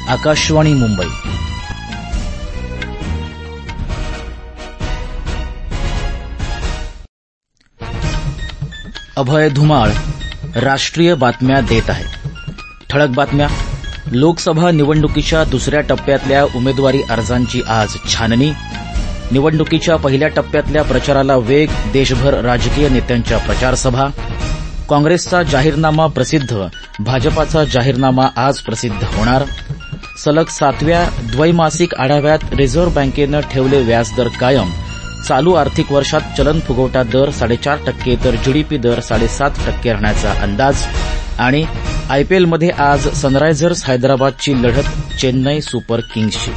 आकाशवाणी मुंबई. अभय धुमाळ राष्ट्रीय बातम्या देत आहे. ठळक बातम्या. लोकसभा निवडणुकीच्या दुसऱ्या टप्प्यातल्या उमेदवारी अर्जांची आज छाननी. निवडणुकीच्या पहिल्या टप्प्यातल्या प्रचाराला वेग. देशभर राजकीय नेत्यांच्या प्रचारसभा. काँग्रेसचा जाहीरनामा प्रसिद्ध. भाजपाचा जाहीरनामा आज प्रसिद्ध होणार. सलग 7व्या द्वैमासिक आढाव्यात रिझर्व्ह बँकेनं ठेवले व्याजदर कायम. चालू आर्थिक वर्षात चलन फुगवटा दर 4.5% तर जीडीपी दर 7.5% राहण्याचा अंदाज. आणि आयपीएलमध्ये आज सनरायझर्स हैदराबादची लढत चेन्नई सुपर किंग्सशी.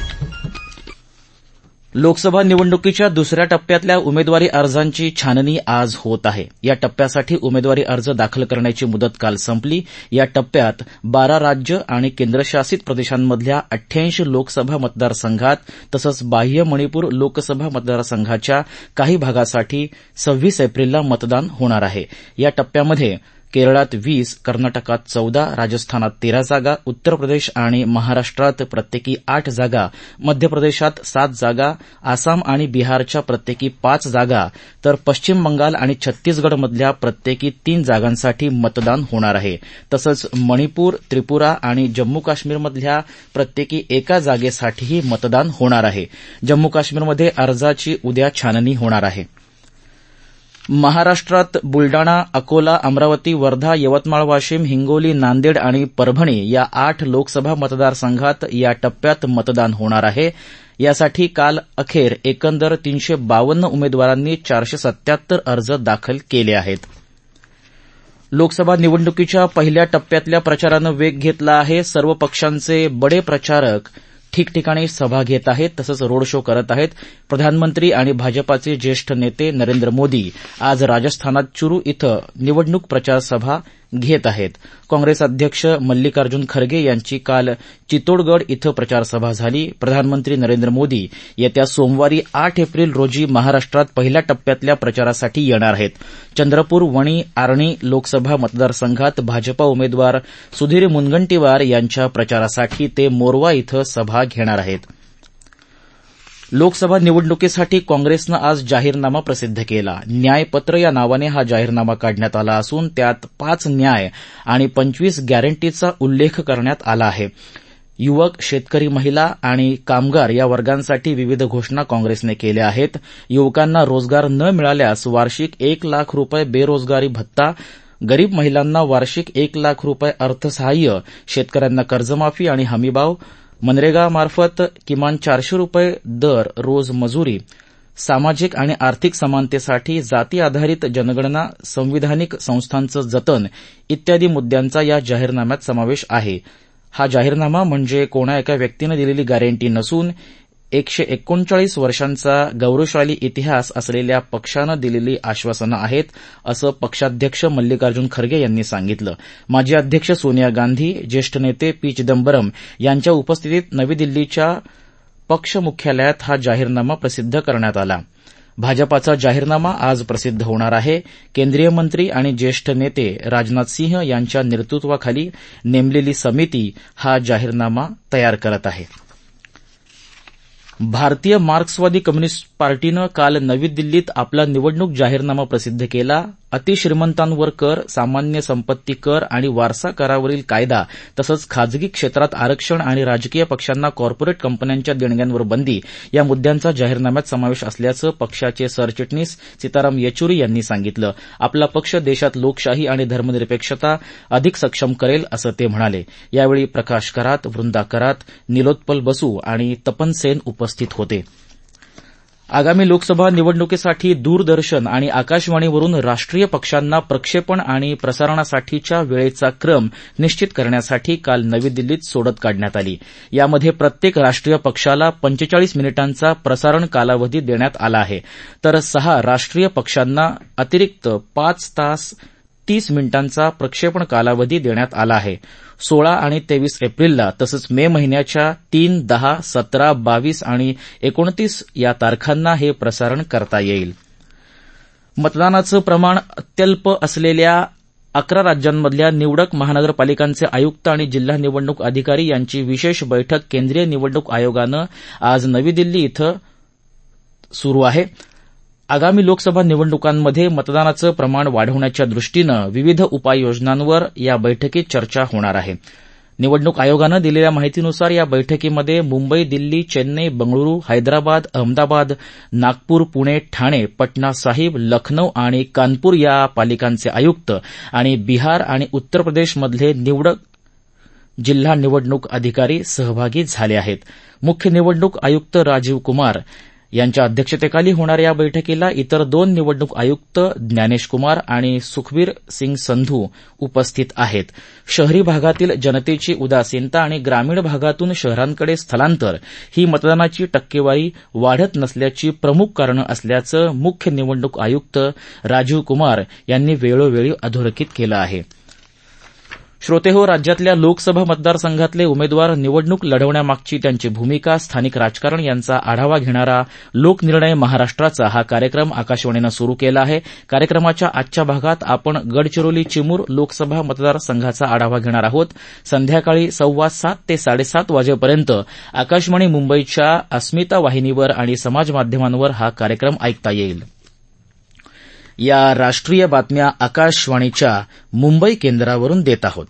लोकसभा निवडणुकीच्या दुसऱ्या टप्प्यातल्या उमेदवारी अर्जांची छाननी आज होत आहे. या टप्प्यासाठी उमेदवारी अर्ज दाखल करण्याची मुदत काल संपली. या टप्प्यात 12 राज्य आणि केंद्रशासित प्रदेशांमधल्या 88 लोकसभा मतदारसंघात तसंच बाह्य मणिपूर लोकसभा मतदारसंघाच्या काही भागासाठी 26 एप्रिलला मतदान होणार आहे. या टप्प्यामध्ये केरळात 20, कर्नाटकात 14, राजस्थानात 13 जागा, उत्तर प्रदेश आणि महाराष्ट्रात प्रत्येकी 8 जागा, मध्य प्रदेशात 7 जागा, आसाम आणि बिहारच्या प्रत्येकी 5 जागा तर पश्चिम बंगाल आणि छत्तीसगडमधल्या प्रत्येकी 3 जागांसाठी मतदान होणार आहे. तसंच मणिपूर, त्रिपुरा आणि जम्मू काश्मीरमधल्या प्रत्येकी 1 जागेसाठीही मतदान होणार आहे. जम्मू काश्मीरमध्ये अर्जाची उद्या छाननी होणार आहे. महाराष्ट्रात बुलडाणा, अकोला, अमरावती, वर्धा, यवतमाळ, वाशिम, हिंगोली, नांदेड आणि परभणी या 8 लोकसभा मतदारसंघात या टप्प्यात मतदान होणार आहे. यासाठी काल अखेर एकंदर 352 उमेदवारांनी 477 अर्ज दाखल केले आहेत. लोकसभा निवडणुकीच्या पहिल्या टप्प्यातल्या प्रचारानं वेग घेतला आहे. सर्व पक्षांचे बडे प्रचारक ठिकठिकाणी सभा घेत आहेत तसंच रोड शो करत आहेत. प्रधानमंत्री आणि भाजपाचे ज्येष्ठ नेते नरेंद्र मोदी आज राजस्थानात चुरू इथं निवडणूक प्रचारसभा घेत आहेत. काँग्रेस अध्यक्ष मल्लिकार्जुन खरगे यांची काल चित्तोडगड इथं प्रचारसभा झाली. प्रधानमंत्री नरेंद्र मोदी येत्या सोमवारी 8 एप्रिल रोजी महाराष्ट्रात पहिल्या टप्प्यातल्या प्रचारासाठी येणार आहेत. चंद्रपूर, वणी, आर्णी लोकसभा मतदारसंघात भाजपा उमेदवार सुधीर मुनगंटीवार यांच्या प्रचारासाठी ते मोरवा इथं सभा घेणार आहेत. लोकसभा निवडणुकीसाठी काँग्रेसनं आज जाहीरनामा प्रसिद्ध केला. न्यायपत्र या नावाने हा जाहीरनामा काढण्यात आला असून त्यात 5 न्याय आणि 25 गॅरंटीचा उल्लेख करण्यात आला आहे. युवक, शेतकरी, महिला आणि कामगार या वर्गांसाठी विविध घोषणा काँग्रेसने केल्या आहेत. युवकांना रोजगार न मिळाल्यास वार्षिक 1 लाख रुपये बेरोजगारी भत्ता, गरीब महिलांना वार्षिक 1 लाख रुपये अर्थसहाय्य, शेतकऱ्यांना कर्जमाफी आणि हमीभाव, मनरेगामार्फत किमान 400 रुपये दर रोज मजुरी, सामाजिक आणि आर्थिक समानतेसाठी जाती आधारित जनगणना, संविधानिक संस्थांचं जतन इत्यादी मुद्द्यांचा या जाहीरनाम्यात समावेश आहे. हा जाहीरनामा म्हणजे कोणा एका व्यक्तीनं दिलेली गॅरंटी नसून 139 वर्षांचा गौरवशाली इतिहास असलेल्या पक्षानं दिलेली आश्वासनं आहेत, असं पक्षाध्यक्ष मल्लिकार्जुन खरगे यांनी सांगितलं. माजी अध्यक्ष सोनिया गांधी, ज्येष्ठ नेते पी चिदंबरम यांच्या उपस्थितीत नवी दिल्लीच्या पक्ष मुख्यालयात हा जाहीरनामा प्रसिद्ध करण्यात आला. भाजपाचा जाहीरनामा आज प्रसिद्ध होणार आहे. केंद्रीय मंत्री आणि ज्येष्ठ नेते राजनाथ सिंह यांच्या नेतृत्वाखाली नेमलेली समिती हा जाहीरनामा तयार करत आहे. भारतीय मार्क्सवादी कम्युनिस्ट पार्टीनं काल नवी दिल्लीत आपला निवडणूक जाहीरनामा प्रसिद्ध केला. अतिश्रीमंतांवर कर, सामान्य संपत्ती कर आणि वारसा करावरील कायदा तसंच खाजगी क्षेत्रात आरक्षण आणि राजकीय पक्षांना कॉर्पोरेट कंपन्यांच्या देणग्यांवर बंदी या मुद्द्यांचा जाहीरनाम्यात समावेश असल्याचं पक्षाचे सरचिटणीस सीताराम येचुरी यांनी सांगितलं. आपला पक्ष देशात लोकशाही आणि धर्मनिरपेक्षता अधिक सक्षम करेल असं ते म्हणाले. यावेळी प्रकाश करात, वृंदा करात, निलोत्पल बसू आणि तपन सेन उपस्थित होते. आगामी लोकसभा निवडणुकीसाठी दूरदर्शन आणि आकाशवाणीवरून राष्ट्रीय पक्षांना प्रक्षेपण आणि प्रसारणासाठीच्या वेळेचा क्रम निश्चित करण्यासाठी काल नवी दिल्लीत सोडत काढण्यात आली. यामध्ये प्रत्येक राष्ट्रीय पक्षाला 45 मिनिटांचा प्रसारण कालावधी देण्यात आला आहे तर 6 राष्ट्रीय पक्षांना अतिरिक्त 5 तास 30 मिनिटांचा प्रक्षेपण कालावधी देण्यात आला आहे. 16 आणि 23 एप्रिलला तसंच मे महिन्याच्या 3, 10, 17, 22 आणि 29 या तारखांना हे प्रसारण करता येईल. मतदानाचं प्रमाण अत्यल्प असलेल्या 11 राज्यांमधल्या निवडक महानगरपालिकांचे आयुक्त आणि जिल्हा निवडणूक अधिकारी यांची विशेष बैठक केंद्रीय निवडणूक आयोगानं आज नवी दिल्ली इथं सुरू आहे. आगामी लोकसभा निवडणुकांमध्ये मतदानाचं प्रमाण वाढवण्याच्या दृष्टीनं विविध उपाययोजनांवर या बैठकीत चर्चा होणार आहे. निवडणूक आयोगानं दिलेल्या माहितीनुसार या बैठकीमध्ये मुंबई, दिल्ली, चेन्नई, बंगळुरू, हैदराबाद, अहमदाबाद, नागपूर, पुणे, ठाणे, पटना साहिब, लखनौ आणि कानपूर या पालिकांचे आयुक्त आणि बिहार आणि उत्तर प्रदेशमधले निवडक जिल्हा निवडणूक अधिकारी सहभागी झाले आहेत. मुख्य निवडणूक आयुक्त राजीव कुमार यांच्या अध्यक्षतेखाली होणाऱ्या या बैठकीला इतर 2 निवडणूक आयुक्त ज्ञानेश कुमार आणि सुखबीर सिंग संधू उपस्थित आहेत. शहरी भागातील जनतेची उदासीनता आणि ग्रामीण भागातून शहरांकडे स्थलांतर ही मतदानाची टक्केवारी वाढत नसल्याची प्रमुख कारणं असल्याचं मुख्य निवडणूक आयुक्त राजीव कुमार यांनी वेळोवेळी अधोरेखित केलं आहे. श्रोतेहो, राज्यातल्या लोकसभा मतदारसंघातले उमेदवार निवडणूक लढवण्यामागची त्यांची भूमिका, स्थानिक राजकारण यांचा आढावा घेणारा लोकनिर्णय महाराष्ट्राचा हा कार्यक्रम आकाशवाणीनं सुरू केला आहे. कार्यक्रमाच्या आजच्या भागात आपण गडचिरोली चिमूर लोकसभा मतदारसंघाचा आढावा घेणार आहोत. संध्याकाळी 7:15 ते 7:30 वाजेपर्यंत आकाशवाणी मुंबईच्या अस्मिता वाहिनीवर आणि समाजमाध्यमांवर हा कार्यक्रम ऐकता येईल. या राष्ट्रीय बातम्या आकाशवाणीच्या मुंबई केंद्रावरून देत आहोत.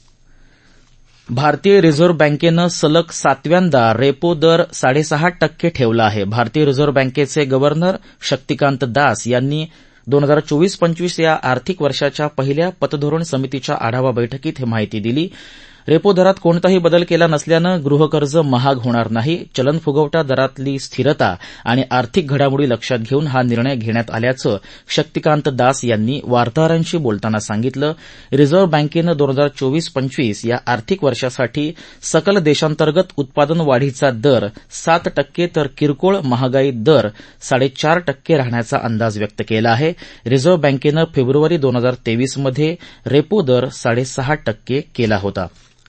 भारतीय रिझर्व्ह बँकेनं सलग 7व्यांदा रेपो दर 6.5% ठेवला आहे. भारतीय रिझर्व्ह बँकेचे गव्हर्नर शक्तिकांत दास यांनी 2024-25 या आर्थिक वर्षाच्या पहिल्या पतधोरण समितीच्या आढावा बैठकीत ही माहिती दिली. रेपो दरात कोणताही बदल केला नसल्यानं गृहकर्ज महाग होणार नाही. चलन फुगवटा दरातली स्थिरता आणि आर्थिक घडामोडी लक्षात घेऊन हा निर्णय घेण्यात आल्याचं शक्तिकांत दास यांनी वार्ताहरांशी बोलताना सांगितलं. रिझर्व्ह बँकेनं 2024-25 या आर्थिक वर्षासाठी सकल देशांतर्गत उत्पादन वाढीचा दर 7% तर किरकोळ महागाई दर 4.5% राहण्याचा अंदाज व्यक्त केला आहे. रिझर्व्ह बँकेनं फेब्रुवारी 2023 मध्ये रेपो दर 6.5% केला होता.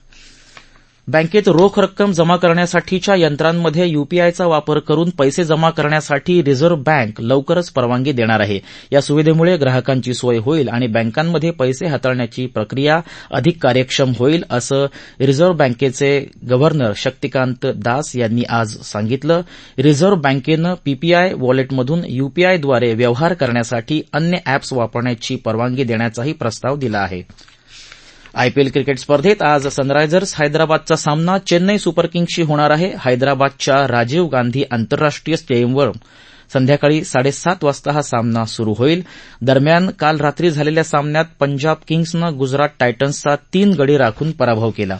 बँकेत रोख रक्कम जमा करण्यासाठीच्या यंत्रांमध्ये यूपीआयचा वापर करून पैसे जमा करण्यासाठी रिझर्व्ह बँक लवकरच परवानगी देणार आहे. या सुविधेमुळे ग्राहकांची सोय होईल आणि बँकांमध्ये पैसे हाताळण्याची प्रक्रिया अधिक कार्यक्षम होईल, असं रिझर्व्ह बँकेचे गव्हर्नर शक्तिकांत दास यांनी आज सांगितलं. रिझर्व्ह बँकेनं पीपीआय वॉलेटमधून यूपीआयद्वारे व्यवहार करण्यासाठी अन्य अॅप्स वापरण्याची परवानगी देण्याचाही प्रस्ताव दिला आहे. आयपीएल क्रिकेट स्पर्धेत आज सनरायझर्स हैदराबादचा सामना चेन्नई सुपर किंग्सशी होणार आहे. हैदराबादच्या राजीव गांधी आंतरराष्ट्रीय स्टेडियमवर संध्याकाळी 7:30 वाजता हा सामना सुरू होईल. दरम्यान काल रात्री झालेल्या सामन्यात पंजाब किंग्सनं गुजरात टायटन्सचा 3 गडी राखून पराभव केला.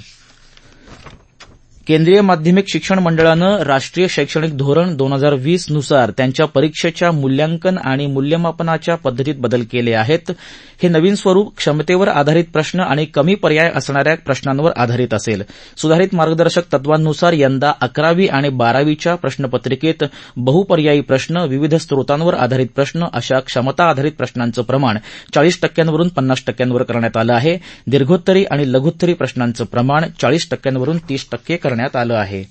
केंद्रीय माध्यमिक शिक्षण मंडळानं राष्ट्रीय शैक्षणिक धोरण 2020 नुसार त्यांच्या परीक्षेच्या मूल्यांकन आणि मूल्यमापनाच्या पद्धतीत बदल केले आहेत. हे नवीन स्वरूप क्षमतेवर आधारित प्रश्न आणि कमी पर्याय असणाऱ्या प्रश्नांवर आधारित असेल. सुधारित मार्गदर्शक तत्वांनुसार यंदा 11वी आणि 12वीच्या प्रश्नपत्रिकेत बहुपर्यायी प्रश्न, विविध स्रोतांवर आधारित प्रश्न अशा क्षमता आधारित प्रश्नांचं प्रमाण 40% 50% करण्यात आलं आहे. दीर्घोत्तरी आणि लघुत्तरी प्रश्नांचं प्रमाण 40% 30% करण्यात आलं आहे.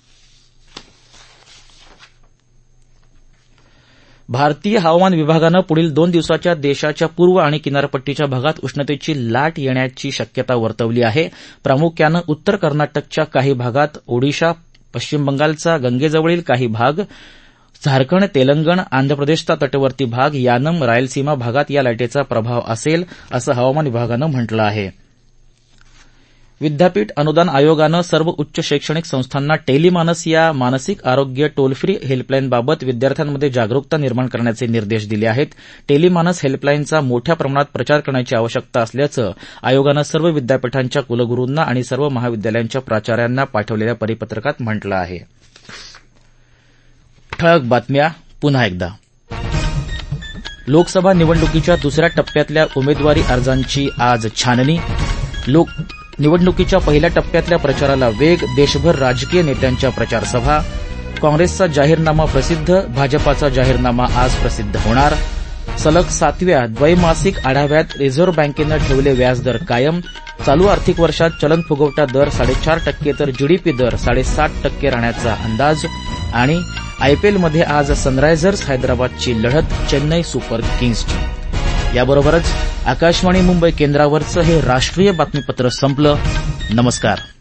भारतीय हवामान विभागानं पुढील 2 दिवसाच्या देशाच्या पूर्व आणि किनारपट्टीच्या भागात उष्णतेची लाट येण्याची शक्यता वर्तवली आहे. प्रामुख्यानं उत्तर कर्नाटकच्या काही भागात, ओडिशा, पश्चिम बंगालचा गंगेजवळील काही भाग, झारखंड, तेलंगण, आंध्र प्रदेशचा तटवर्ती भाग, यानम, रायलसीमा भागात या लाटेचा प्रभाव असेल, असं हवामान विभागानं म्हटलं आहे. विद्यापीठ अनुदान आयोगानं सर्व उच्च शैक्षणिक संस्थांना टेलिमानस या मानसिक आरोग्य टोल फ्री हेल्पलाईनबाबत विद्यार्थ्यांमध्ये जागरूकता निर्माण करण्याचे निर्देश दिले आहेत. टेलिमानस हेल्पलाईनचा मोठ्या प्रमाणात प्रचार करण्याची आवश्यकता असल्याचं आयोगानं सर्व विद्यापीठांच्या कुलगुरूंना आणि सर्व महाविद्यालयांच्या प्राचार्यांना पाठवलेल्या परिपत्रकात म्हटलं आहे. ठळक बातम्या पुन्हा एकदा. लोकसभा निवडणुकीच्या दुसऱ्या टप्प्यातल्या उमेदवारी अर्जांची आज छाननी. निवडणुकीच्या पहिल्या टप्प्यातल्या प्रचाराला वेग. देशभर राजकीय नेत्यांच्या प्रचारसभा. काँग्रेसचा जाहीरनामा प्रसिद्ध. भाजपाचा जाहीरनामा आज प्रसिद्ध होणार. सलग 7व्या द्वैमासिक आढाव्यात रिझर्व्ह बँकेनं ठेवले व्याजदर कायम. चालू आर्थिक वर्षात चलन फुगवटा दर 4.5% तर जीडीपी दर 7.5% राहण्याचा अंदाज. आणि आयपीएलमध्ये आज सनरायझर्स हैदराबादची लढत चेन्नई सुपर किंग्सची. याबरोबरच आकाशवाणी मुंबई केंद्रावरचं हे राष्ट्रीय बातमीपत्र संपलं. नमस्कार.